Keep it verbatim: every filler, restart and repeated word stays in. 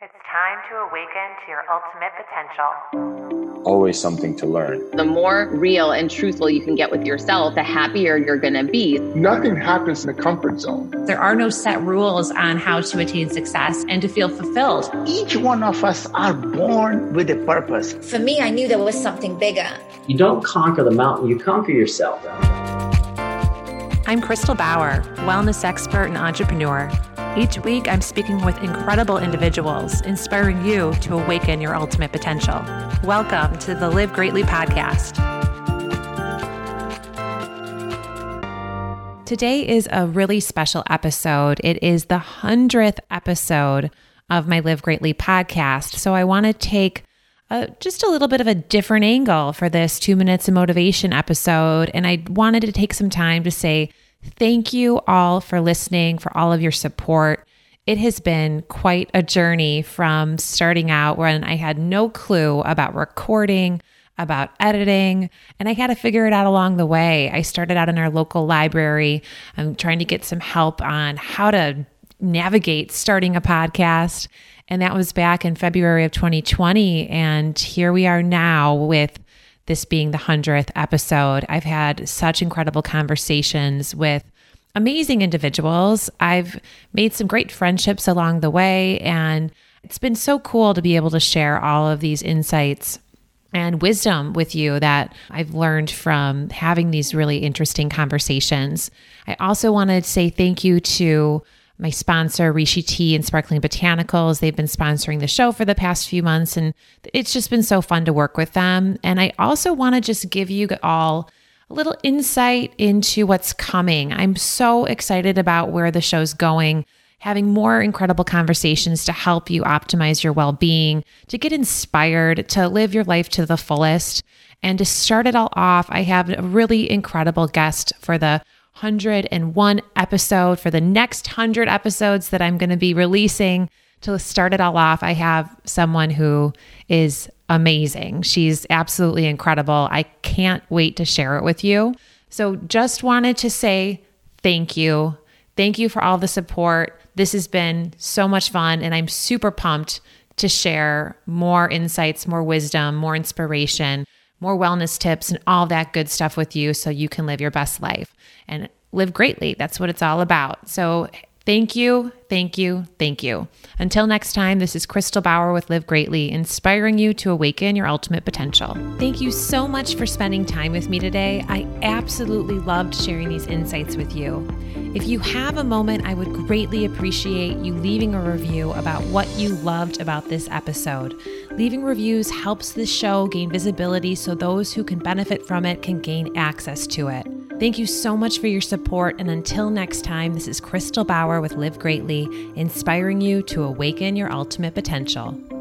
It's time to awaken to your ultimate potential. Always something to learn. The more real and truthful you can get with yourself, the happier you're going to be. Nothing happens in the comfort zone. There are no set rules on how to attain success and to feel fulfilled. Each one of us are born with a purpose. For me, I knew there was something bigger. You don't conquer the mountain, you conquer yourself. I'm Crystal Bauer, wellness expert and entrepreneur. Each week, I'm speaking with incredible individuals, inspiring you to awaken your ultimate potential. Welcome to the Live Greatly podcast. Today is a really special episode. It is the hundredth episode of my Live Greatly podcast. So I want to take a, just a little bit of a different angle for this two minutes of motivation episode. And I wanted to take some time to say thank you all for listening, for all of your support. It has been quite a journey from starting out when I had no clue about recording, about editing, and I had to figure it out along the way. I started out in our local library. I'm trying to get some help on how to navigate starting a podcast. And that was back in February of twenty twenty. And here we are now with this being the hundredth episode. I've had such incredible conversations with amazing individuals. I've made some great friendships along the way, and it's been so cool to be able to share all of these insights and wisdom with you that I've learned from having these really interesting conversations. I also want to say thank you to my sponsor, Rishi Tea and Sparkling Botanicals. They've been sponsoring the show for the past few months, and it's just been so fun to work with them. And I also want to just give you all a little insight into what's coming. I'm so excited about where the show's going, having more incredible conversations to help you optimize your well-being, to get inspired, to live your life to the fullest. And to start it all off, I have a really incredible guest for the one hundred one episode, for the next one hundred episodes that I'm going to be releasing. To start it all off, I have someone who is amazing. She's absolutely incredible. I can't wait to share it with you. So just wanted to say thank you. Thank you for all the support. This has been so much fun, and I'm super pumped to share more insights, more wisdom, more inspiration, more wellness tips, and all that good stuff with you so you can live your best life and live greatly. That's what it's all about. So thank you, thank you, thank you. Until next time, this is Crystal Bauer with Live Greatly, inspiring you to awaken your ultimate potential. Thank you so much for spending time with me today. I absolutely loved sharing these insights with you. If you have a moment, I would greatly appreciate you leaving a review about what you loved about this episode. Leaving reviews helps this show gain visibility so those who can benefit from it can gain access to it. Thank you so much for your support, and until next time, this is Crystal Bauer with Live Greatly, inspiring you to awaken your ultimate potential.